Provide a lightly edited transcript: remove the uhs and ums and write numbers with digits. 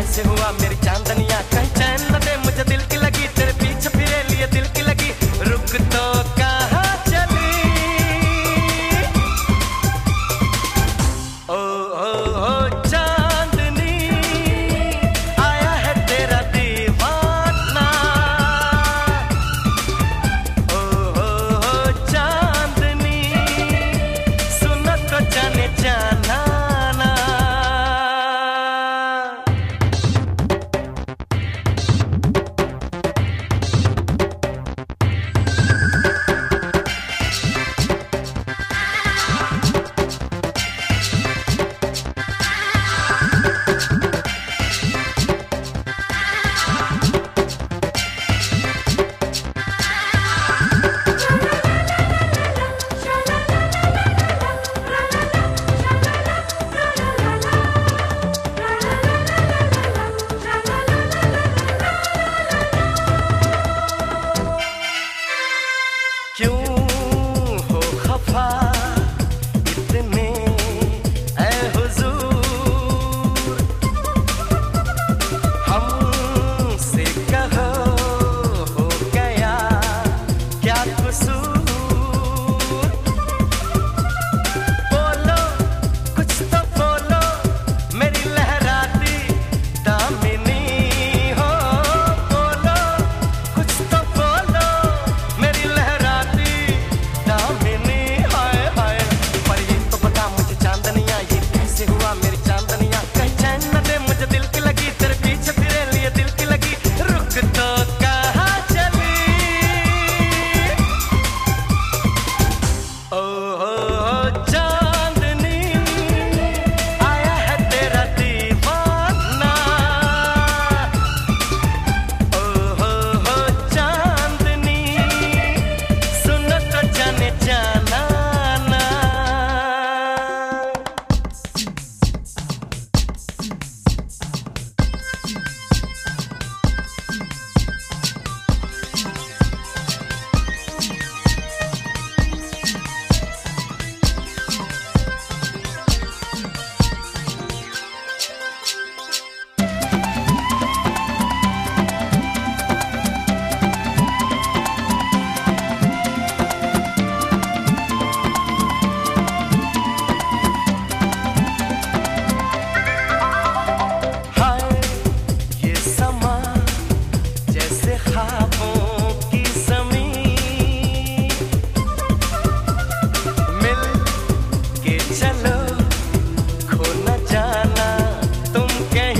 कैसे हुआ मेरी चांदनिया, कहीं चैन न दे मुझे दिल की लगी, तेरे पीछे फिरे लिए दिल की लगी, रुक तो कहाँ चली। ओ ओ ओ चांदनी आया है तेरा दीवाना, ओ चांदनी सुनो तो जाने जाना ना। क्यों हो खफा इतने ऐ हुजूर, हमसे कहो हो गया क्या कसूर, बोलो कुछ तो बोलो मेरी लहराती दामिनी हो, बोलो कुछ तो बोलो मेरी लहराती दामिनी, हाय हाय। पर ये तो बता मुझे चांदनिया, ये कैसे हुआ मेरी चांदनिया, कहीं चैन न दे मुझे दिल की लगी, तेरे पीछे फिरे लिए दिल की लगी, रुक तो कहाँ चली। ओ चांदनी आया है तेरा दीवाना, ओ चांदनी सुनो तो जाने जाना ना। हाय ये समा जैसे ख्वाबों की ज़मीं, मिल के चलो खो न जाना तुम कहीं।